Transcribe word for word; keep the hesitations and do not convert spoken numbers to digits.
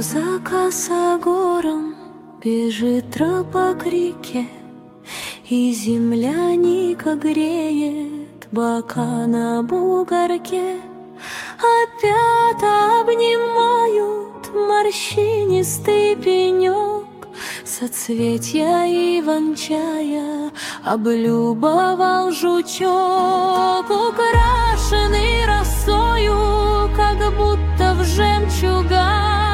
за косогором бежит тропа к реке, и земляника греет бока на бугорке. Опять обнимают морщинистый пенек, соцветья иван-чая облюбовал жучок, украшенный росою, как будто в жемчугах.